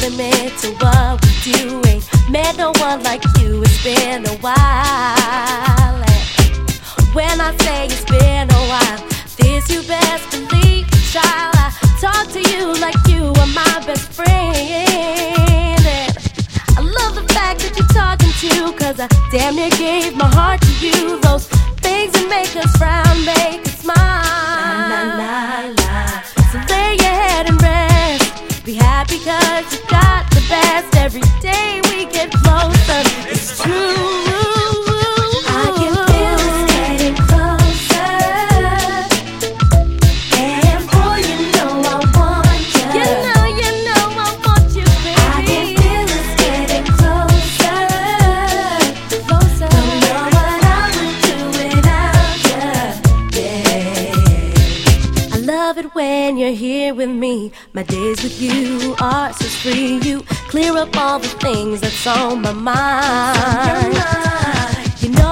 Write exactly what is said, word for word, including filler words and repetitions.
limit to what we do. Ain't met no one like you, it's been a while. And when I say it's been a while, this you best believe, child. I talk to you like you are my best friend. And I love the fact that you're talking to, cause I damn near gave my heart to you. Those things that make us frown, make us smile. La, la, la, la. So lay your head and rest. Be happy cause you got the best. Every day we get closer, it's true. I can feel us getting closer. And boy, you know I want you. You know, you know I want you, baby. I can feel us getting closer. Closer. Don't know what I would do without you. Yeah. I love it when you're here with me. My days with you are so free. You clear up all the things that's on my mind. You know